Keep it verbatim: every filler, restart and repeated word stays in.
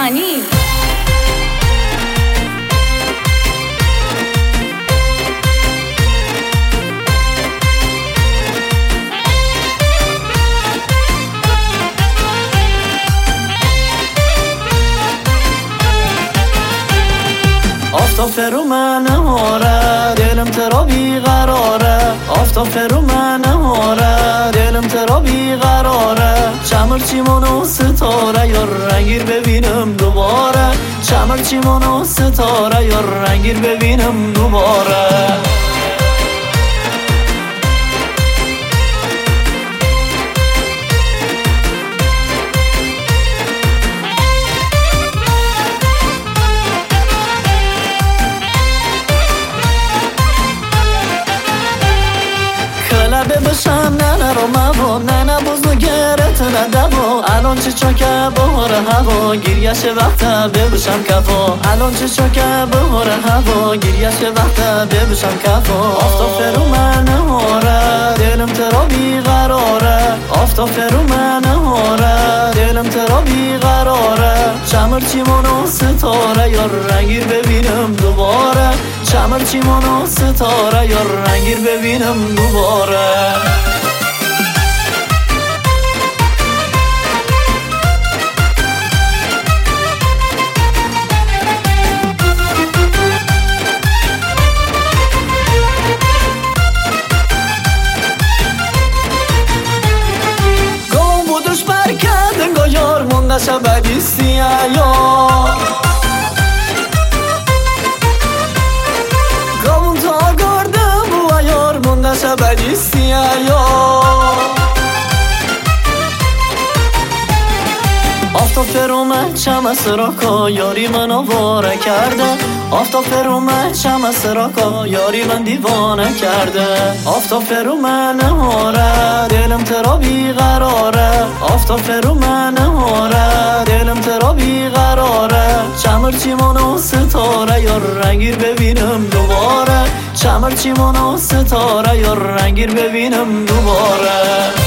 سلیمانی. آفتاب فرو من نماره دلم ترا بیقراره. آفتاب فرو من نماره دلم ترا بیقراره. چمر چیمون و ستاره یا رنگیر ببینم دوباره. چمر چیمون و ستاره یا رنگیر ببینم دوباره. بشم نه نه رو مبا نه نه بزنو گرت ندبا. الان چه چاکه بهار هوا گریش وقت ببشم کفا. الان چه چاکه بهار هوا گریش وقت ببشم کفا. آفتاب فرو من نهاره دلم ترا بیقراره. آفتاب فرو من نهاره دلم ترا بیقراره. چمر چیمون و ستاره یا رنگیر ببینم دوباره. چمر چیمون و ستاره یا رنگیر ببینم دوباره. گم بودش برکردن گا یار مندش بدیستی ایار. گم تا گردم بو ایار مندش بدیستی ایار. آفتاب فرو من چم سراکا یاری من آواره کرده. آفتاب فرو من چم سراکا یاری من دیوانه کرده. آفتاب فرو من نهاره دلم ترا بیقراره. آفتاب فرو من نهاره دلم ترا بیقراره. چمر چیمون و ستاره یا رنگیر ببینم دوباره. چمر چیمون و ستاره یا رنگیر ببینم دوباره.